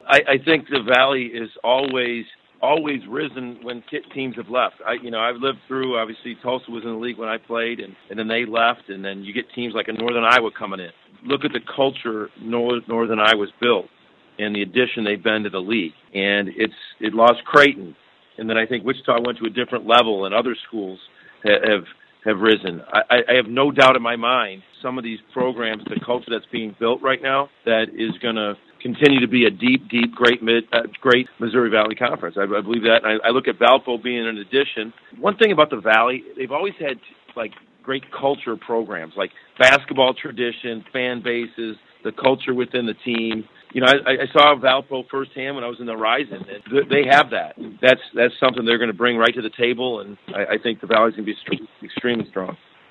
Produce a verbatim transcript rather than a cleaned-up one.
I, I think the Valley is always always risen when ki- teams have left. I, you know, I've lived through, obviously, Tulsa was in the league when I played, and, and then they left, and then you get teams like a Northern Iowa coming in. Look at the culture North, Northern Iowa's built and the addition they've been to the league. And it's it lost Creighton, and then I think Wichita went to a different level, and other schools ha- have have risen. I, I have no doubt in my mind some of these programs, the culture that's being built right now, that is going to continue to be a deep, deep, great mid, uh, great Missouri Valley Conference. I, I believe that. And I, I look at Valpo being an addition. One thing about the Valley, they've always had like great culture programs, like basketball tradition, fan bases, the culture within the team. You know, I, I saw Valpo firsthand when I was in the Horizon. And they have that. That's that's something they're going to bring right to the table, and I, I think the Valley's going to be extremely strong.